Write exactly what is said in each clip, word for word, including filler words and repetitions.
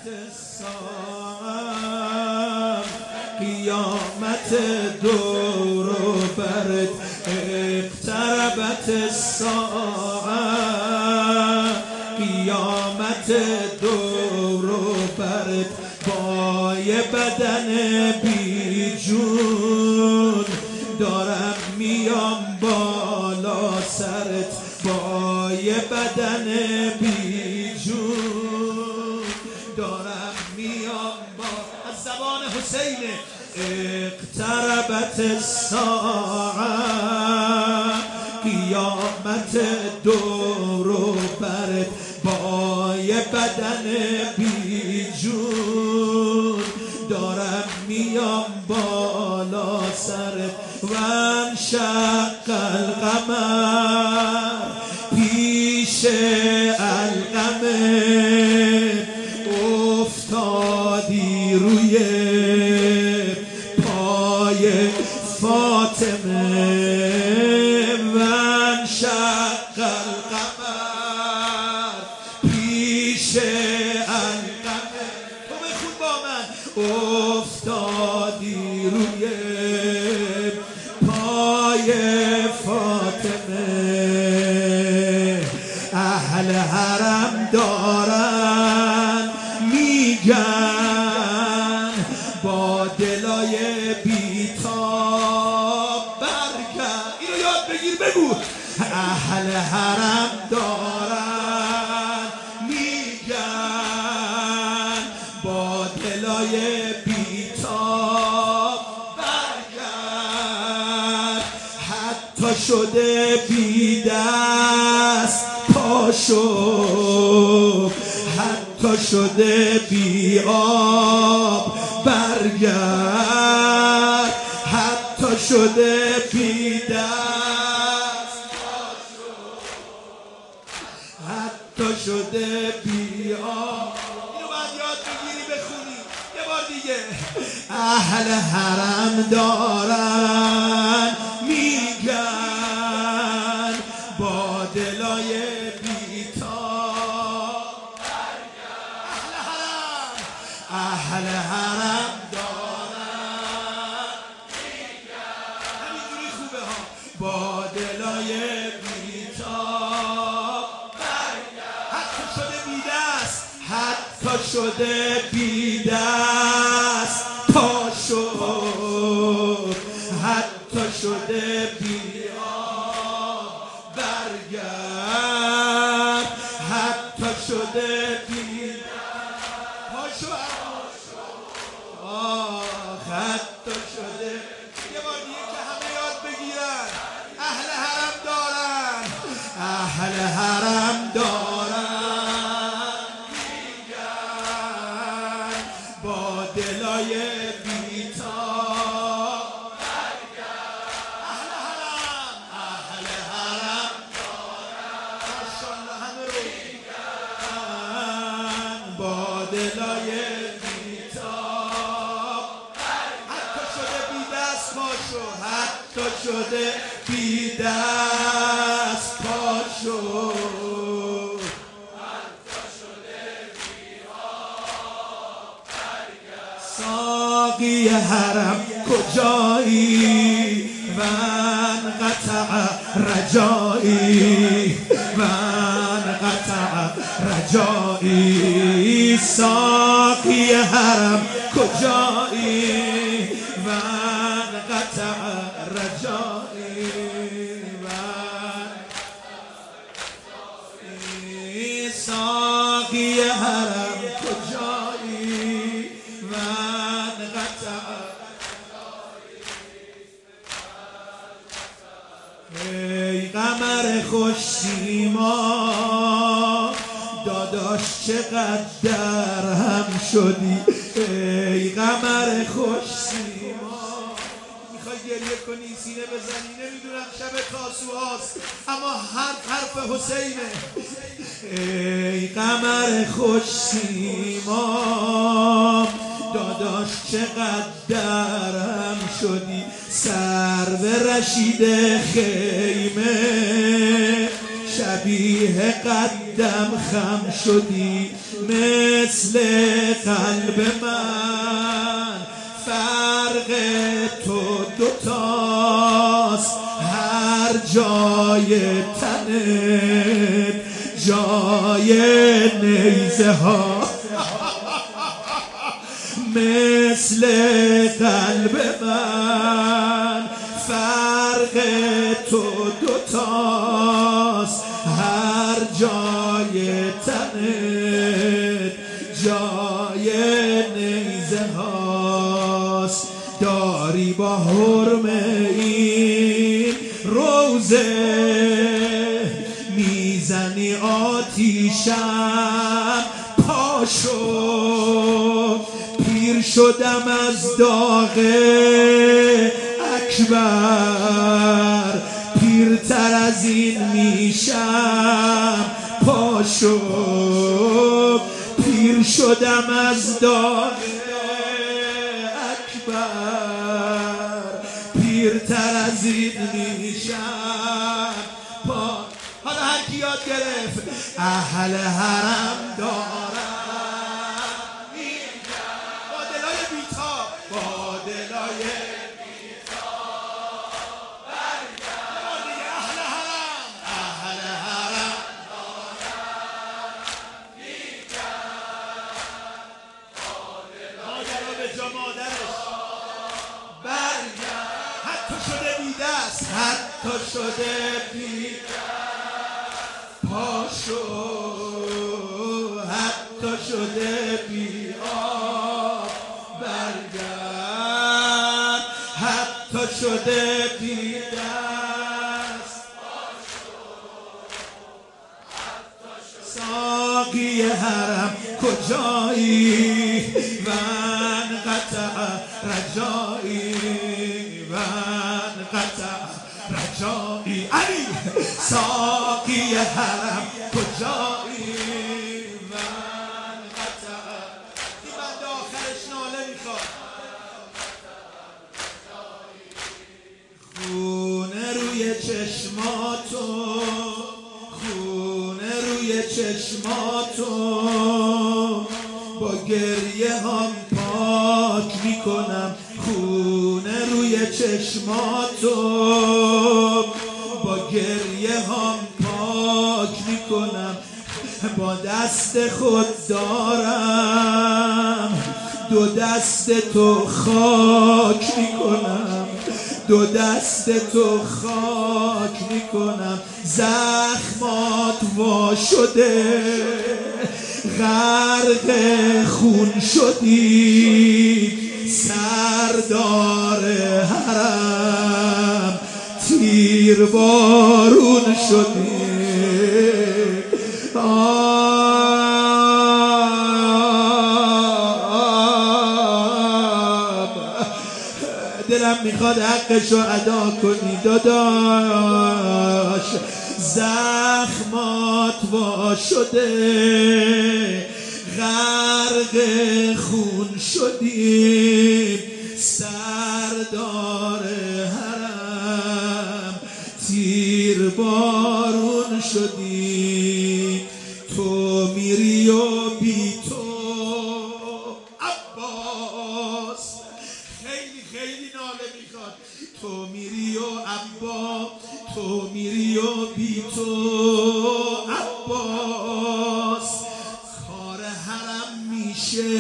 الساعة قیامت دور و برت اقتربت الساعة قیامت دور و برت با یه بدن بی جون دارم میام بالا سرت با یه بدن بی جون دارم میام با از زبان حسین اقتربت الساعة قیامت دور و برت با یه بدن بی جون دارم میام بالا سرت و انشق القمر پیش القمر افتادی روی پای فاطمه و انشق القمر پیش القمر تو بخون با من افتادی روی پای فاطمه اهل حرم دارن میگن با دلای بیتاب برگرد اینو یاد بگیر بگو اهل حرم دارن میگن با دلای بیتاب برگرد حتی شده بی دست پاشو حتی شده بی آب برگرد حتی شده بی دست پاشو حتی شده بی آب اینو باید یاد بگیری بخونی یه بار دیگه اهل حرم دارن میگن با دلای بیتاب اهل حرم اهل حرم دارن میگن همینجوری خوبه ها با دلای بیتاب حتی شده بی دست حتی شده بی دست پاشو حتی شده بی آب برگرد حتی شده بی پاشو آه حتی شده یه بار دیگه که همه یاد بگیرن اهل حرم دارن اهل حرم دارن میگن با دلای بیتاب اهل حرم اهل حرم دارن ماشاءالله همه رو میگن با دلای بیتاب حتی شده بی دست پاشو حتی شده بی دست پاشو حتی شده بی آب برگرد ساقی حرم کجایی من قطع رجایی من قطع رجایی ساقی حرم کجایی من قطع رجایی من ساقی حرم کجایی من قطع ای قمر خوش سیما داداش چقدر در هم شدی ای قمر خوش سیما میخوای گریه کنی سینه بزنی نمیدونم شب تاسوعاست اما حرف حرف حسینه ای قمر خوش سیما داداش چقدر درم شدی سر به رشید خیمه شبیه قدم خم شدی مثل قلب من، فرق تو دوتاست هر جای تنت جای نیزه ها مثل قلب من، فرق تو دوتاست هر جای تنت جای نیزه هاست. داری با حرم این روزه میزنی آتیشم، پاشو پیر شدم از داغ اکبر، پیرتر از این میشم، پاشو پیر شدم از داغ اکبر، پیرتر از این میشم. حالا هر کی یاد گرفت اهل حرم دارم با دلای بیتاب، با دلای بیتاب برگرد. اهل حرم اهل حرم دارم بیگرد، مادر به جا مادرش برگرد. حتی شده بی دست، حتی شده بی پاشو، حتی شده بی آب برگرد، حتی شده بی دست ساقی حرم کجایی من قطع رجایی من قطع رجایی علی ساقی حرم کجایی من قطع. این بند آخرش ناله میخواد. خونه روی چشماتو، خونه روی چشماتو با گریه هم پاک میکنم، خونه روی چشماتو با گریه هم پاک میکنم، با دست خود دارم دو دست تو خاک میکنم، دو دست تو خاک میکنم. زخمات وا شده غرق خون شدی، سردار حرم تیر بارون شدی. دلم میخواد حقشو ادا کنی داداش، زخمات وا شده غرق خون شدی، سردار حرم تیر بارون شدی. تو میری و بی تو عباس خیلی خیلی ناله میخواد. تو میری و عباس، تو میری و بی تو عباس، کار حرم میشه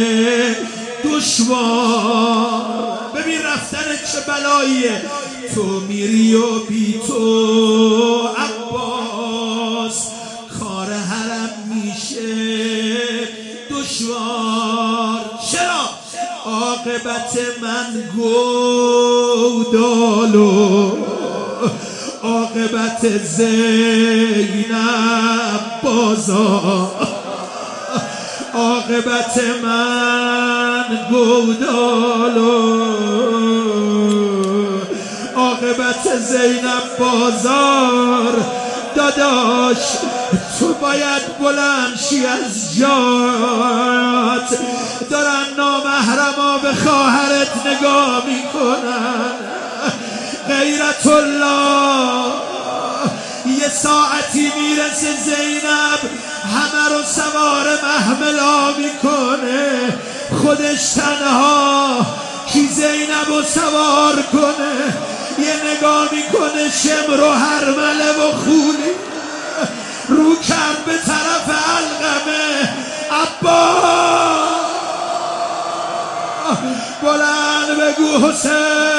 دشوار. ببین رفتن چه بلاییه. تو میری و بی تو عباس، کار حرم میشه دشوار. چرا؟ عاقبت من گودالو، عاقبت زینب بازار، عاقبت من گودالو، عاقبت زینب بازار. داداش تو باید بلند شی از جات، دارن نامحرما به خواهرت نگاه میکنن. غیرت الله یه ساعتی میرسه زینب همه رو سوار محملا میکنه، خودش تنها کی زینب رو سوار کنه؟ یه نگاه میکنه شمر و هرمله و خولی رو کرد به طرف علقمه. عباس بلند بگو حسین،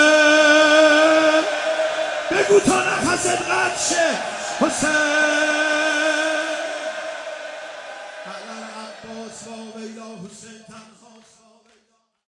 بگو تا نفست قطع شه حسین. عباس و ویلا حسین تنها